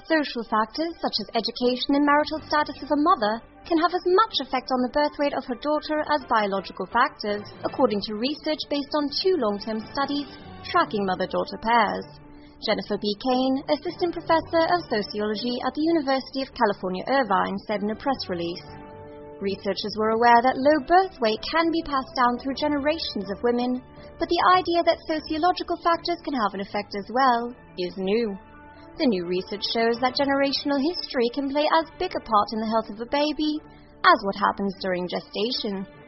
Social factors such as education and marital status of a mother can have as much effect on the birth rate of her daughter as biological factors, according to research based on 2 long-term studies tracking mother-daughter pairs. Jennifer B. Kane, assistant professor of sociology at the University of California, Irvine, said in a press release. Researchers were aware that low birth weight can be passed down through generations of women, but the idea that sociological factors can have an effect as well is new. The new research shows that generational history can play as big a part in the health of a baby as what happens during gestation.